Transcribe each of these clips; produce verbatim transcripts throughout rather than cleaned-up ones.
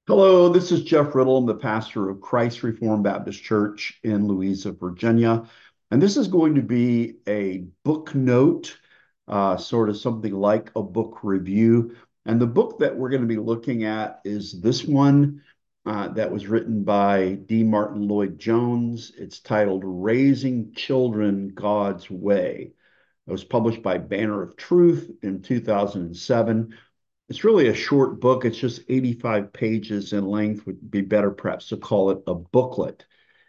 Hello, this is Jeff Riddle. I'm the pastor of Christ Reformed Baptist Church in Louisa, Virginia. And this is going to be a book note, uh, sort of something like a book review. And the book that we're going to be looking at is this one uh, that was written by D. Martin Lloyd Jones. It's titled Raising Children God's Way. It was published by Banner of Truth in two thousand seven. It's really a short book. It's just eighty-five pages in length. Would be better perhaps to call it a booklet.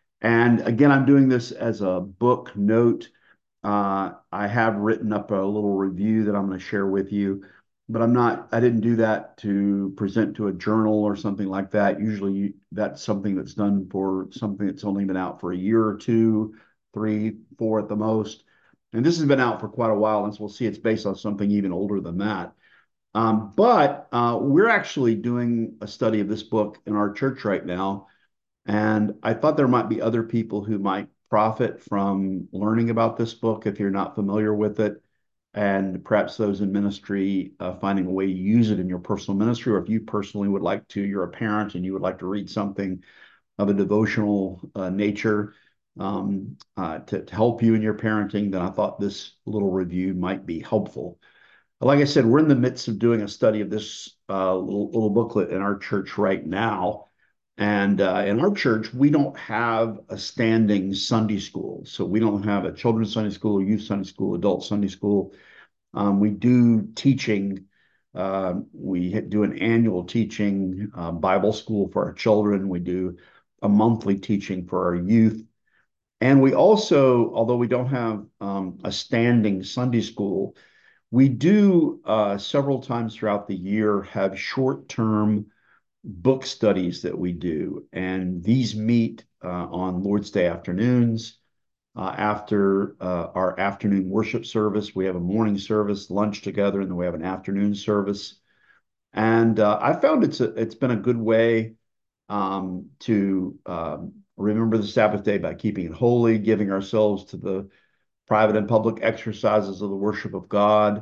And again, I'm doing this as a book note. Uh, I have written up a little review that I'm going to share with you, but I'm not, I didn't do that to present to a journal or something like that. Usually that's something that's done for something that's only been out for a year or two, three, four at the most. And this has been out for quite a while, and so we'll see it's based on something even older than that. Um, but uh, we're actually doing a study of this book in our church right now. And I thought there might be other people who might profit from learning about this book if you're not familiar with it. And perhaps those in ministry uh, finding a way to use it in your personal ministry, or if you personally would like to, you're a parent and you would like to read something of a devotional uh, nature um, uh, to, to help you in your parenting, then I thought this little review might be helpful. Like I said, we're in the midst of doing a study of this uh, little, little booklet in our church right now. And uh, in our church, we don't have a standing Sunday school. So we don't have a children's Sunday school, youth Sunday school, adult Sunday school. Um, we do teaching. Uh, we do an annual teaching uh, Bible school for our children. We do a monthly teaching for our youth. And we also, although we don't have um, a standing Sunday school, we do uh, several times throughout the year have short-term book studies that we do, and these meet uh, on Lord's Day afternoons. Uh, after uh, our afternoon worship service, we have a morning service, lunch together, and then we have an afternoon service. And uh, I found it's a, it's been a good way um, to um, remember the Sabbath day by keeping it holy, giving ourselves to the private and public exercises of the worship of God,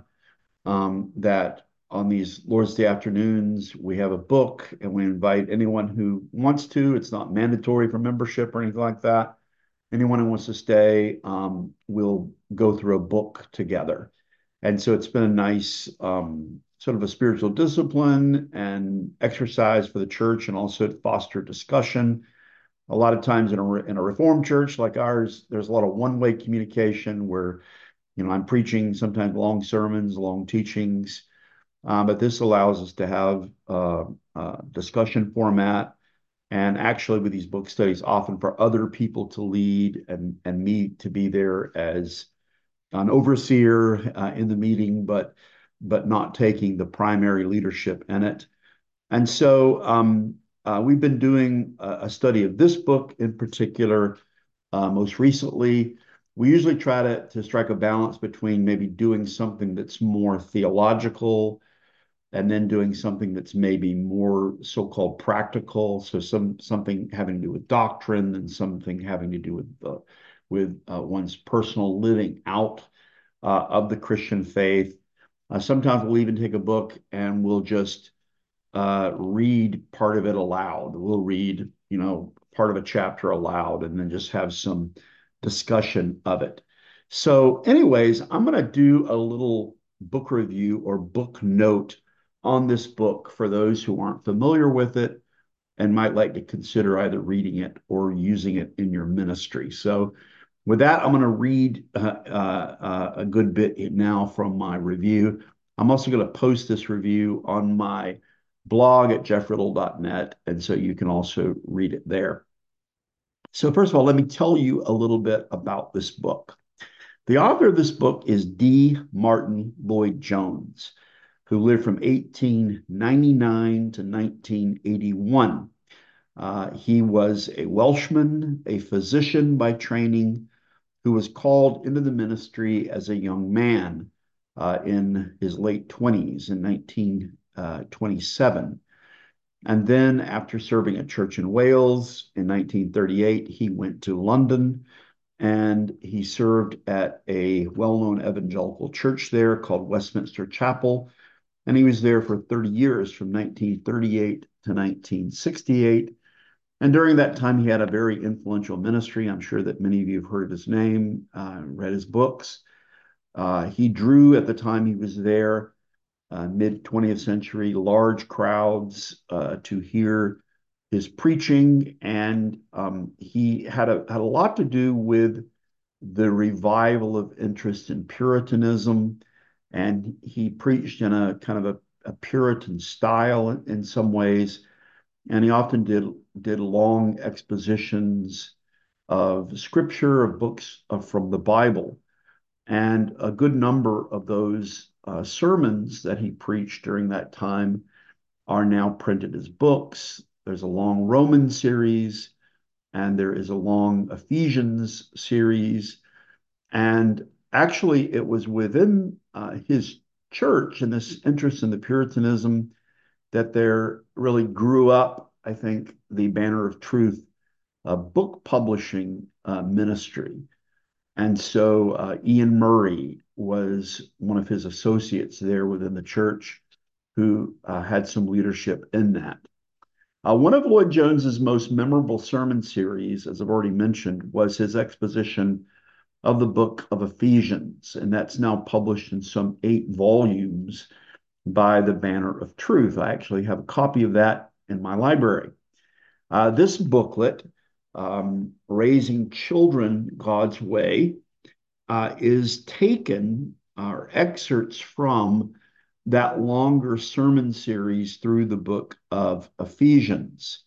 um, that on these Lord's Day afternoons, we have a book and we invite anyone who wants to. It's not mandatory for membership or anything like that. Anyone who wants to stay, um, we'll go through a book together. And so it's been a nice um, sort of a spiritual discipline and exercise for the church, and also to foster discussion. A lot of times in a, in a Reformed church like ours, there's a lot of one-way communication where, you know, I'm preaching sometimes long sermons, long teachings, uh, but this allows us to have uh, a discussion format, and actually with these book studies, often for other people to lead and, and me to be there as an overseer uh, in the meeting, but but not taking the primary leadership in it. And so um, uh, we've been doing a, a study of this book in particular. Uh, most recently, we usually try to, to strike a balance between maybe doing something that's more theological and then doing something that's maybe more so-called practical. So some something having to do with doctrine and something having to do with uh, with uh, one's personal living out uh, of the Christian faith. Uh, sometimes we'll even take a book and we'll just uh, read part of it aloud. We'll read, you know, part of a chapter aloud and then just have some discussion of it. So, anyways, I'm going to do a little book review or book note on this book for those who aren't familiar with it and might like to consider either reading it or using it in your ministry. So, with that, I'm going to read uh, uh, uh, a good bit now from my review. I'm also going to post this review on my blog at jeff riddle dot net, and so you can also read it there. So, first of all, let me tell you a little bit about this book. The author of this book is D. Martin Lloyd Jones, who lived from eighteen ninety-nine to nineteen eighty-one. Uh, he was a Welshman, a physician by training, who was called into the ministry as a young man uh, in his late twenties in nineteen twenty-seven. And then, after serving at church in Wales in nineteen thirty-eight, he went to London and he served at a well known evangelical church there called Westminster Chapel And he was there for thirty years, from nineteen thirty-eight to nineteen sixty-eight. And during that time, he had a very influential ministry. I'm sure that many of you have heard of his name, uh, read his books. Uh, he drew, at the time he was there, uh, mid twentieth century, large crowds uh, to hear his preaching. And um, he had a, had a lot to do with the revival of interest in Puritanism. And he preached in a kind of a, a Puritan style in, in some ways. And he often did, did long expositions of scripture, of books uh, from the Bible. And a good number of those uh, sermons that he preached during that time are now printed as books. There's a long Roman series, and there is a long Ephesians series. And actually, it was within uh, his church and this interest in the Puritanism that there really grew up, I think, the Banner of Truth uh, book publishing uh, ministry. And so uh, Ian Murray was one of his associates there within the church who uh, had some leadership in that. Uh, one of Lloyd Jones's most memorable sermon series, as I've already mentioned, was his exposition of the book of Ephesians, and that's now published in some eight volumes by the Banner of Truth. I actually have a copy of that in my library. Uh, this booklet, um, Raising Children God's Way, uh, is taken, or uh, excerpts from that longer sermon series through the book of Ephesians.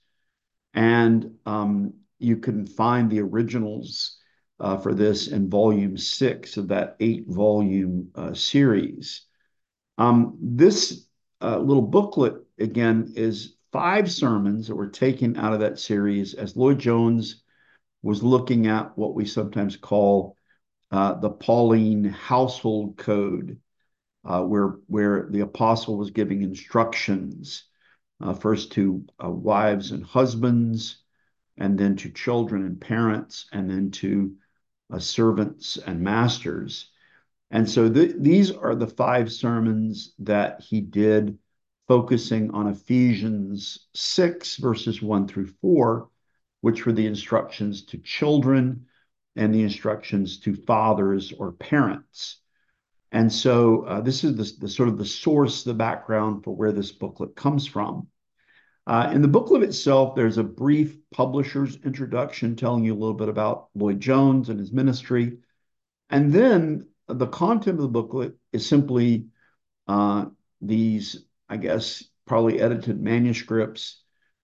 And um, you can find the originals uh, for this in volume six of that eight volume uh, series. Um, this uh, little booklet, again, is five sermons that were taken out of that series as Lloyd Jones was looking at what we sometimes call uh, the Pauline household code, uh, where, where the apostle was giving instructions uh, first to uh, wives and husbands, and then to children and parents, and then to uh, servants and masters. And so th these are the five sermons that he did, focusing on Ephesians six, verses one through four, which were the instructions to children and the instructions to fathers or parents. And so uh, this is the, the sort of the source, the background for where this booklet comes from. Uh, in the booklet itself, there's a brief publisher's introduction telling you a little bit about Lloyd Jones and his ministry. And then the content of the booklet is simply uh, these, I guess, probably edited manuscripts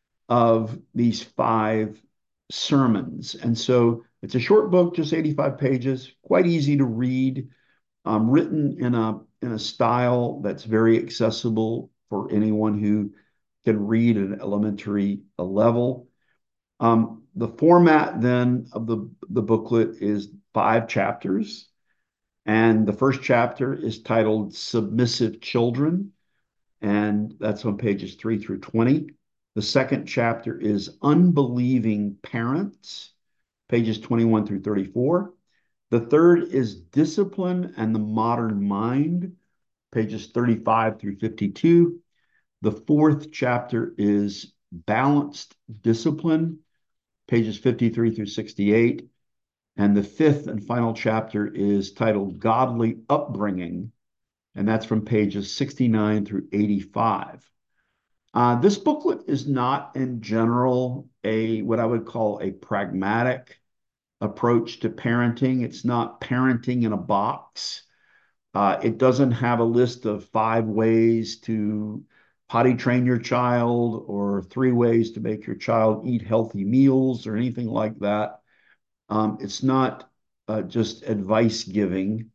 of these five sermons. And so it's a short book, just eighty-five pages, quite easy to read, um, written in a, in a style that's very accessible for anyone who can read at an elementary level. Um, the format then of the, the booklet is five chapters. And the first chapter is titled Submissive Children, and that's on pages three through twenty. The second chapter is Unbelieving Parents, pages twenty-one through thirty-four. The third is Discipline and the Modern Mind, pages thirty-five through fifty-two. The fourth chapter is Balanced Discipline, pages fifty-three through sixty-eight. And the fifth and final chapter is titled Godly Upbringing, and that's from pages sixty-nine through eighty-five. Uh, this booklet is not, in general, a what I would call a pragmatic approach to parenting. It's not parenting in a box. Uh, it doesn't have a list of five ways to potty train your child or three ways to make your child eat healthy meals or anything like that. Um, it's not uh, just advice giving.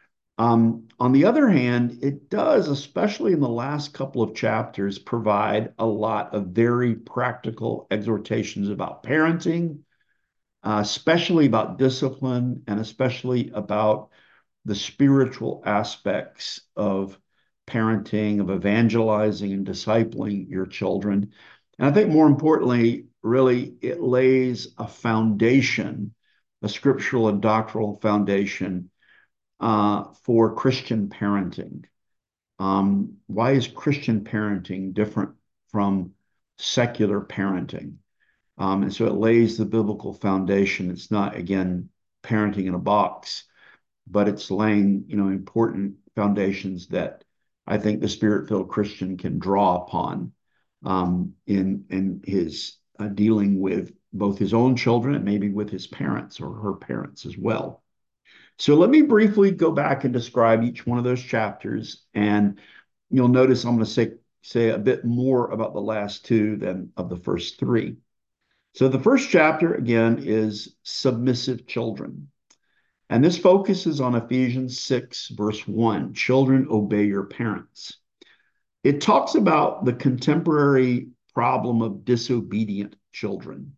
Um, on the other hand, it does, especially in the last couple of chapters, provide a lot of very practical exhortations about parenting, uh, especially about discipline, and especially about the spiritual aspects of parenting, of evangelizing and discipling your children. And I think more importantly, really, it lays a foundation, a scriptural and doctrinal foundation uh, for Christian parenting. Um, why is Christian parenting different from secular parenting? Um, and so it lays the biblical foundation. It's not, again, parenting in a box, but it's laying, you know, important foundations that I think the spirit-filled Christian can draw upon um, in in his uh, dealing with both his own children and maybe with his parents or her parents as well. So let me briefly go back and describe each one of those chapters, and you'll notice I'm going to say say a bit more about the last two than of the first three. So the first chapter again is submissive children. And this focuses on Ephesians six, verse one, children obey your parents. It talks about the contemporary problem of disobedient children.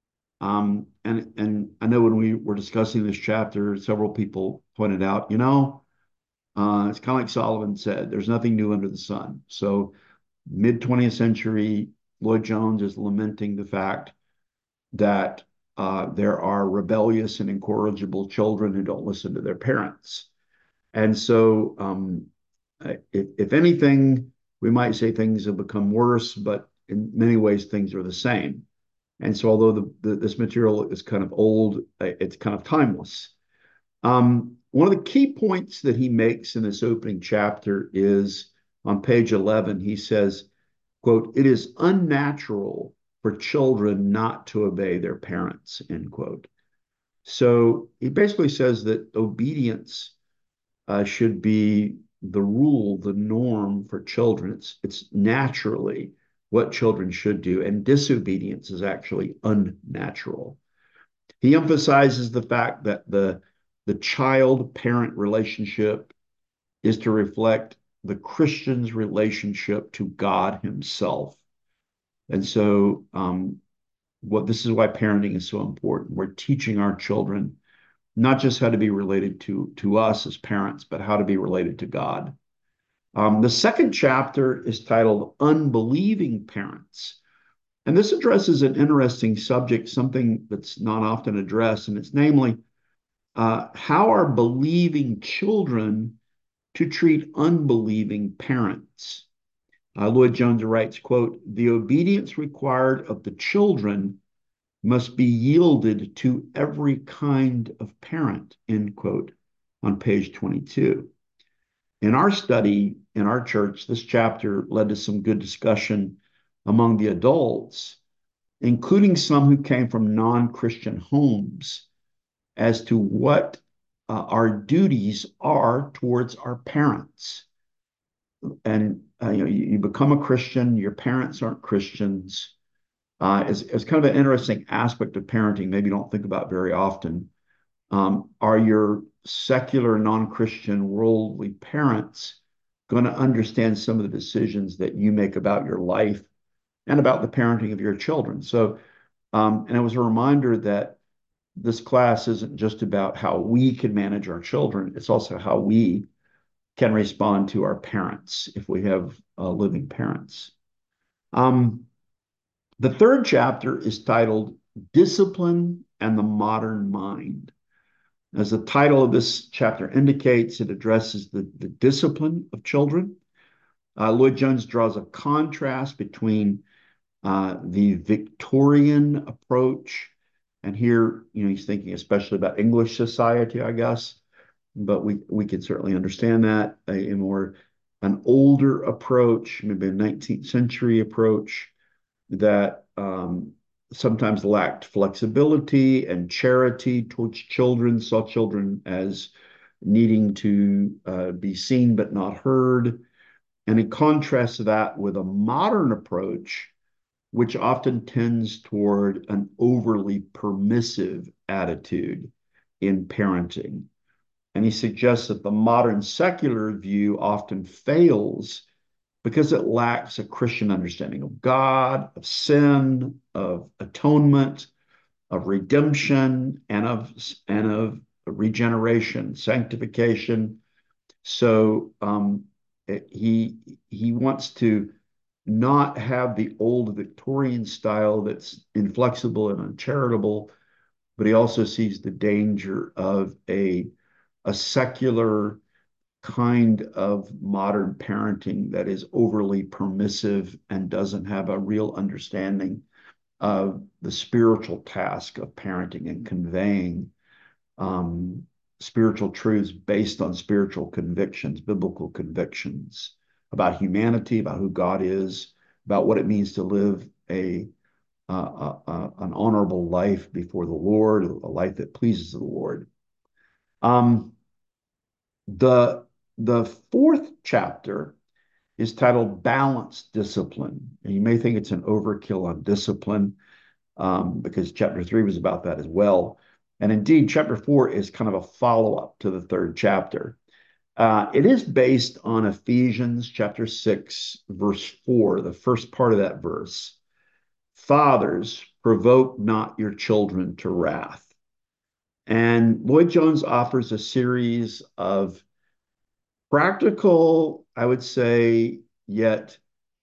Um, and, and I know when we were discussing this chapter, several people pointed out, you know, uh, it's kind of like Solomon said, there's nothing new under the sun. So mid twentieth century, Lloyd Jones is lamenting the fact that uh, there are rebellious and incorrigible children who don't listen to their parents. And so, um, if, if anything, we might say things have become worse, but in many ways, things are the same. And so, although the, the, this material is kind of old, it's kind of timeless. Um, one of the key points that he makes in this opening chapter is on page eleven, he says, quote, it is unnatural for children not to obey their parents, end quote. So he basically says that obedience uh, should be the rule, the norm for children. It's, it's naturally what children should do, and disobedience is actually unnatural. He emphasizes the fact that the, the child parent relationship is to reflect the Christian's relationship to God Himself. And so, um, what this is why parenting is so important. We're teaching our children not just how to be related to to us as parents, but how to be related to God. Um, the second chapter is titled "Unbelieving Parents," and this addresses an interesting subject, something that's not often addressed, and it's namely uh, how are believing children to treat unbelieving parents. Uh, Lloyd Jones writes, quote, the obedience required of the children must be yielded to every kind of parent, end quote, on page twenty-two. In our study in our church, this chapter led to some good discussion among the adults, including some who came from non-Christian homes, as to what uh, our duties are towards our parents. And uh, you know, you, you become a Christian, your parents aren't Christians. Uh, is, is kind of an interesting aspect of parenting, maybe you don't think about very often. Um, are your secular, non-Christian, worldly parents going to understand some of the decisions that you make about your life and about the parenting of your children? So, um, and it was a reminder that this class isn't just about how we can manage our children, it's also how we can respond to our parents if we have uh, living parents. Um, the third chapter is titled Discipline and the Modern Mind. As the title of this chapter indicates, it addresses the, the discipline of children. Uh, Lloyd Jones draws a contrast between uh, the Victorian approach, and here, you know, he's thinking especially about English society, I guess, but we we can certainly understand that a, a more an older approach, maybe a nineteenth century approach that um, sometimes lacked flexibility and charity towards children, saw children as needing to uh, be seen but not heard. And in contrast to that with a modern approach, which often tends toward an overly permissive attitude in parenting. And he suggests that the modern secular view often fails because it lacks a Christian understanding of God, of sin, of atonement, of redemption, and of and of regeneration, sanctification. So um, he he wants to not have the old Victorian style that's inflexible and uncharitable, but he also sees the danger of a a secular kind of modern parenting that is overly permissive and doesn't have a real understanding of the spiritual task of parenting and conveying um, spiritual truths based on spiritual convictions, biblical convictions about humanity, about who God is, about what it means to live a uh, uh, uh, an honorable life before the Lord, a life that pleases the Lord. Um, the the fourth chapter is titled Balanced Discipline. And you may think it's an overkill on discipline um, because chapter three was about that as well. And indeed, chapter four is kind of a follow up to the third chapter. Uh, it is based on Ephesians chapter six, verse four, the first part of that verse. Fathers, provoke not your children to wrath. And Lloyd Jones offers a series of practical, I would say, yet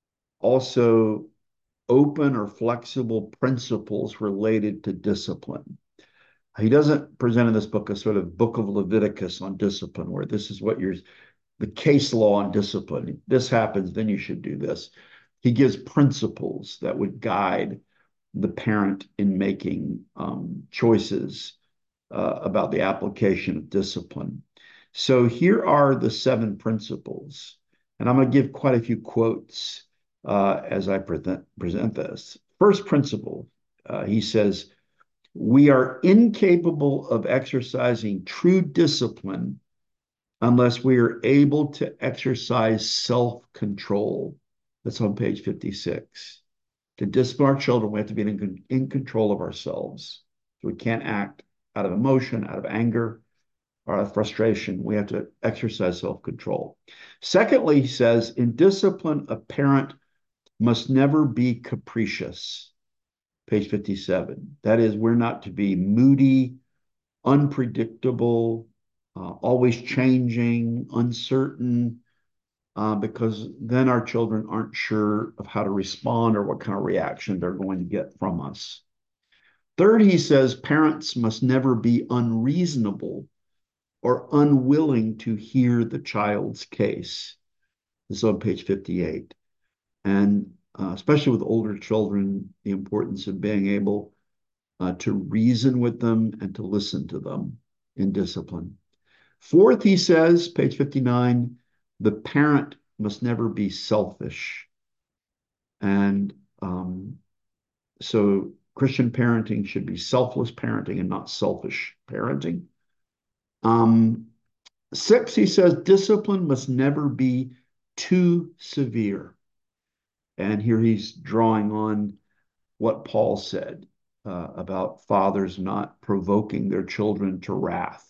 also open or flexible principles related to discipline. He doesn't present in this book a sort of book of Leviticus on discipline, where this is what you're, the case law on discipline. This happens, then you should do this. He gives principles that would guide the parent in making um, choices uh, about the application of discipline. So here are the seven principles, and I'm going to give quite a few quotes uh, as I present, present this. First principle, uh, he says, we are incapable of exercising true discipline unless we are able to exercise self-control. That's on page fifty-six. To discipline our children, we have to be in, in control of ourselves. So we can't act out of emotion, out of anger, or out of frustration. We have to exercise self-control. Secondly, he says, in discipline, a parent must never be capricious. Page fifty-seven. That is, we're not to be moody, unpredictable, uh, always changing, uncertain, uh, because then our children aren't sure of how to respond or what kind of reaction they're going to get from us. Third, he says parents must never be unreasonable or unwilling to hear the child's case. This is on page fifty-eight. And uh, especially with older children, the importance of being able uh, to reason with them and to listen to them in discipline. Fourth, he says, page fifty-nine, the parent must never be selfish. And um, so Christian parenting should be selfless parenting and not selfish parenting. Um, six, he says, discipline must never be too severe. And here he's drawing on what Paul said uh, about fathers not provoking their children to wrath.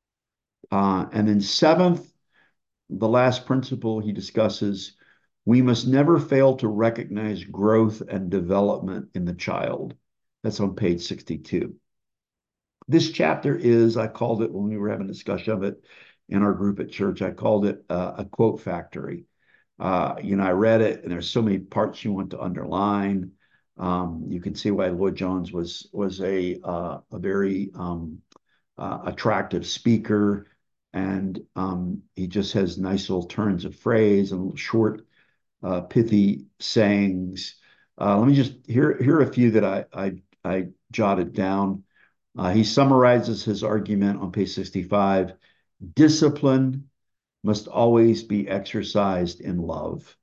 Uh, and then seventh, the last principle he discusses, we must never fail to recognize growth and development in the child. That's on page sixty-two. This chapter is, I called it when we were having a discussion of it in our group at church, I called it uh, a quote factory. Uh, you know, I read it and there's so many parts you want to underline. Um, you can see why Lloyd Jones was was a uh, a very um, uh, attractive speaker, and um, he just has nice little turns of phrase and short, uh, pithy sayings. Uh, let me just here here are a few that I I, I jotted down. Uh, he summarizes his argument on page sixty-five. Discipline must always be exercised in love.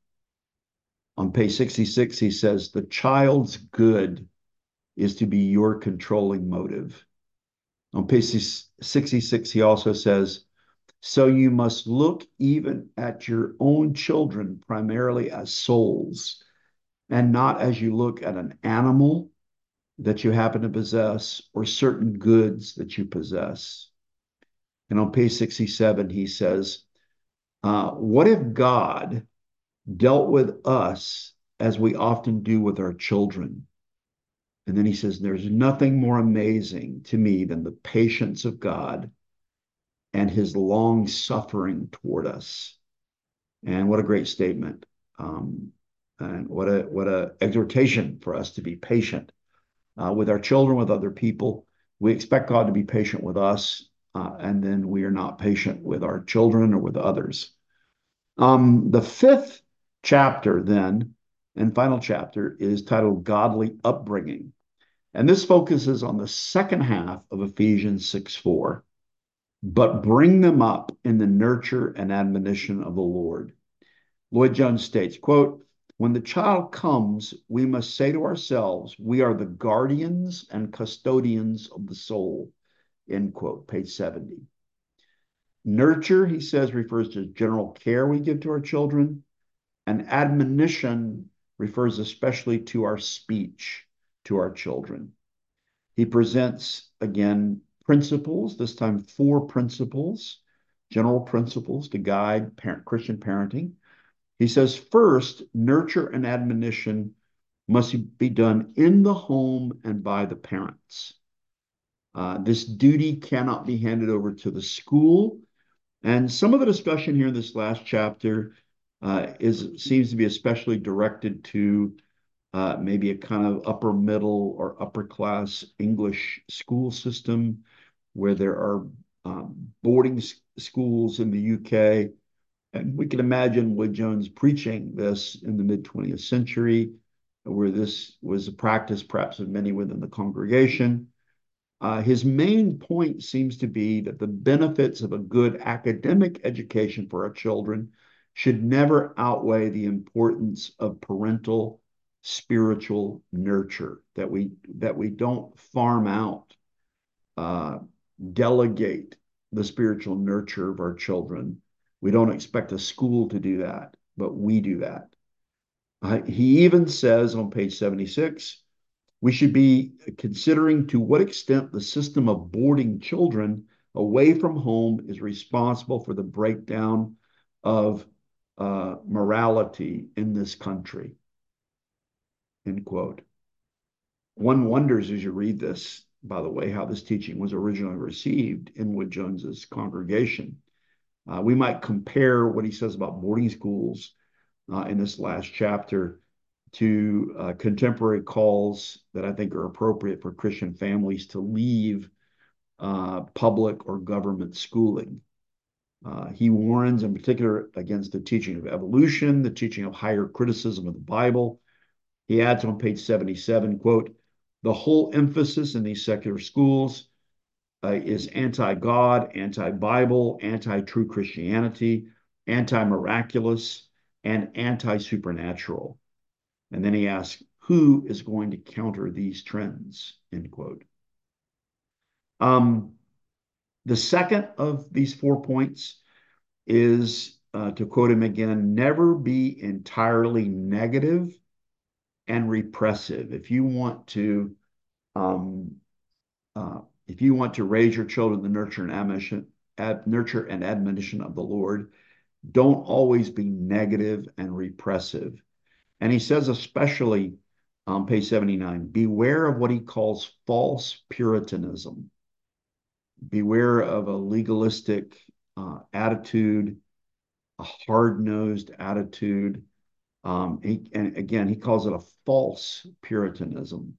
On page sixty-six, he says, the child's good is to be your controlling motive. On page sixty-six, he also says, so you must look even at your own children primarily as souls and not as you look at an animal that you happen to possess or certain goods that you possess. And on page sixty-seven, he says, uh, what if God dealt with us as we often do with our children? And then he says, there's nothing more amazing to me than the patience of God and his long suffering toward us. And what a great statement. Um, and what a what a exhortation for us to be patient uh, with our children, with other people. We expect God to be patient with us. uh, and then we are not patient with our children or with others. Um, the fifth chapter, then, and final chapter, is titled Godly Upbringing. And this focuses on the second half of Ephesians six four. But bring them up in the nurture and admonition of the Lord. Lloyd Jones states, quote, when the child comes, we must say to ourselves, we are the guardians and custodians of the soul, end quote, page seventy. Nurture, he says, refers to general care we give to our children, and admonition refers especially to our speech to our children. He presents, again, principles, this time four principles, general principles to guide parent, Christian parenting. He says, first, nurture and admonition must be done in the home and by the parents. Uh, this duty cannot be handed over to the school. And some of the discussion here in this last chapter uh, is seems to be especially directed to uh, maybe a kind of upper middle or upper class English school system where there are um, boarding schools in the U K. And we can imagine Lloyd Jones preaching this in the mid twentieth century, where this was a practice perhaps of many within the congregation. Uh, his main point seems to be that the benefits of a good academic education for our children should never outweigh the importance of parental spiritual nurture, that we that we don't farm out, uh, delegate the spiritual nurture of our children. We don't expect a school to do that, but we do that. Uh, he even says on page seventy-six, we should be considering to what extent the system of boarding children away from home is responsible for the breakdown of uh, morality in this country. End quote. One wonders as you read this, by the way, how this teaching was originally received in Lloyd Jones's congregation. Uh, we might compare what he says about boarding schools uh, in this last chapter to uh, contemporary calls that I think are appropriate for Christian families to leave uh, public or government schooling. Uh, he warns in particular against the teaching of evolution, the teaching of higher criticism of the Bible. He adds on page seventy-seven, quote, the whole emphasis in these secular schools uh, is anti-God, anti-Bible, anti-true Christianity, anti-miraculous, and anti-supernatural. And then he asks, who is going to counter these trends, end quote. Um, the second of these four points is, uh, to quote him again, never be entirely negative and repressive. If you want to, um, uh, if you want to raise your children in the nurture and admonition, ad, nurture and admonition of the Lord, don't always be negative and repressive. And he says, especially on page seventy-nine, beware of what he calls false Puritanism. Beware of a legalistic uh, attitude, a hard-nosed attitude. Um, he, and again, he calls it a false Puritanism.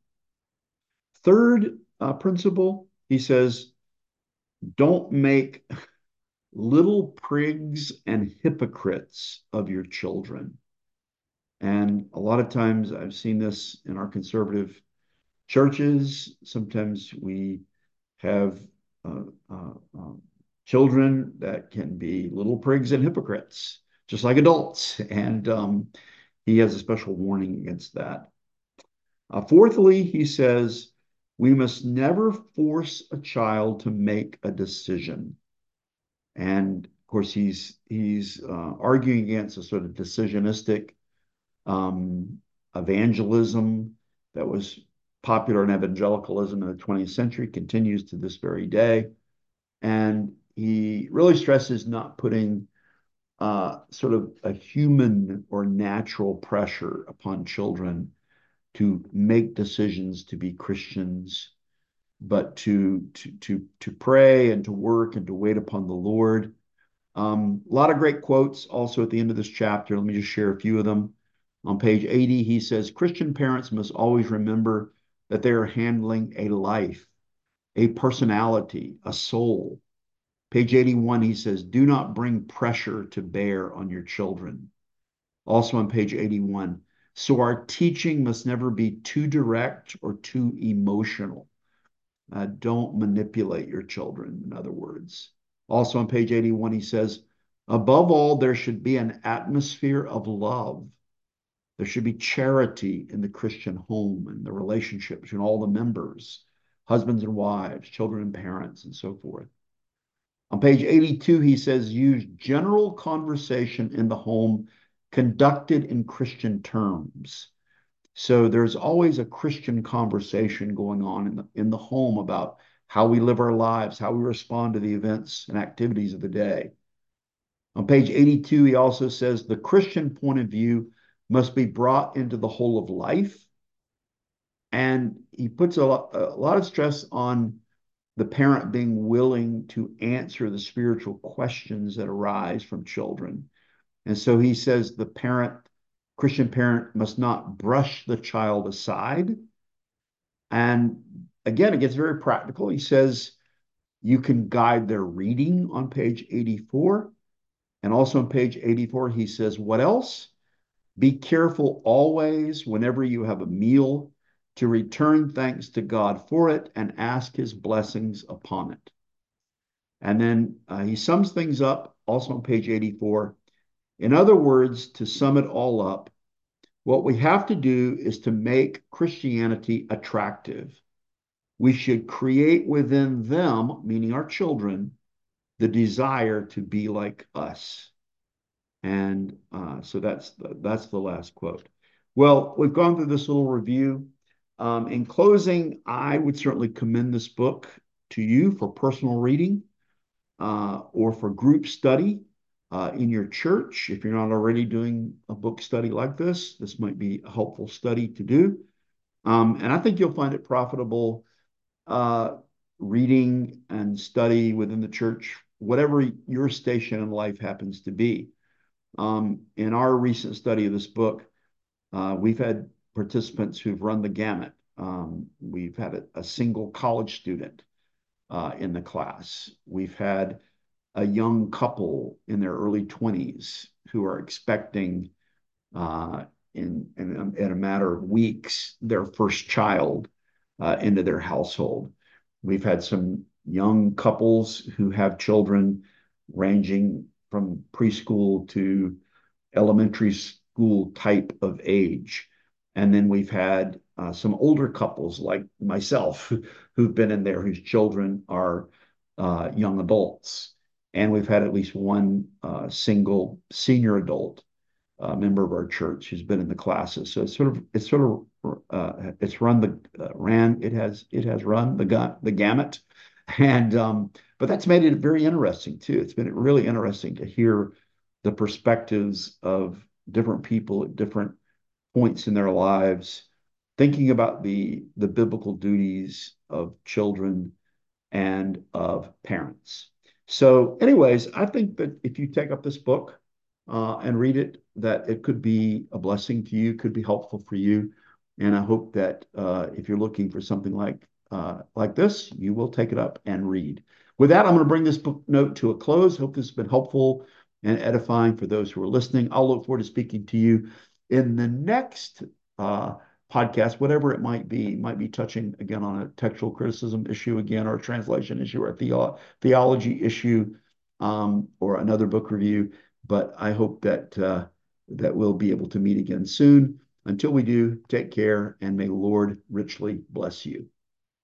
Third uh, principle, he says, don't make little prigs and hypocrites of your children. And a lot of times I've seen this in our conservative churches. Sometimes we have uh, uh, uh, children that can be little prigs and hypocrites, just like adults. And um, he has a special warning against that. Uh, fourthly, he says, we must never force a child to make a decision. And of course, he's he's uh, arguing against a sort of decisionistic um, evangelism that was popular in evangelicalism in the twentieth century, continues to this very day. And he really stresses not putting uh, sort of a human or natural pressure upon children to make decisions to be Christians, but to to to to pray and to work and to wait upon the Lord. Um, a lot of great quotes also at the end of this chapter. Let me just share a few of them. On page eighty, he says, Christian parents must always remember that they are handling a life, a personality, a soul. Page eighty-one, he says, do not bring pressure to bear on your children. Also on page eighty-one, so our teaching must never be too direct or too emotional. Uh, don't manipulate your children, in other words. Also on page eighty-one, he says, above all, there should be an atmosphere of love. There should be charity in the Christian home and the relationship between all the members, husbands and wives, children and parents, and so forth. On page eighty-two, he says, use general conversation in the home conducted in Christian terms. So there's always a Christian conversation going on in the, in the home about how we live our lives, how we respond to the events and activities of the day. On page eighty-two, he also says the Christian point of view must be brought into the whole of life. And he puts a lot, a lot of stress on the parent being willing to answer the spiritual questions that arise from children. And so he says the parent, Christian parent, must not brush the child aside. And again, it gets very practical. He says you can guide their reading on page eighty-four. And also on page eighty-four, he says, what else? Be careful always, whenever you have a meal, to return thanks to God for it and ask his blessings upon it. And then uh, he sums things up also on page eighty-four. In other words, to sum it all up, what we have to do is to make Christianity attractive. We should create within them, meaning our children, the desire to be like us. And uh, so that's the, that's the last quote. Well, we've gone through this little review. Um, in closing, I would certainly commend this book to you for personal reading uh, or for group study uh, in your church. If you're not already doing a book study like this, this might be a helpful study to do. Um, and I think you'll find it profitable uh, reading and study within the church, whatever your station in life happens to be. Um, in our recent study of this book, uh, we've had participants who've run the gamut. Um, we've had a, a single college student uh, in the class. We've had a young couple in their early twenties who are expecting uh, in, in, in a matter of weeks their first child uh, into their household. We've had some young couples who have children ranging from preschool to elementary school type of age. And then we've had uh, some older couples like myself who've been in there whose children are uh, young adults. And we've had at least one uh, single senior adult uh, member of our church who's been in the classes. So it's sort of it's sort of uh, it's run the uh, ran it has it has run the gu- the gamut, and um, but that's made it very interesting too. It's been really interesting to hear the perspectives of different people at different points in their lives, thinking about the the biblical duties of children and of parents. So, anyways, I think that if you take up this book uh, and read it, that it could be a blessing to you, could be helpful for you. And I hope that uh, if you're looking for something like uh, like this, you will take it up and read. With that, I'm going to bring this book note to a close. Hope this has been helpful and edifying for those who are listening. I'll look forward to speaking to you in the next uh, podcast, whatever it might be. It might be touching again on a textual criticism issue again, or a translation issue, or a theo theology issue, um, or another book review. But I hope that uh, that we'll be able to meet again soon. Until we do, take care, and may the Lord richly bless you.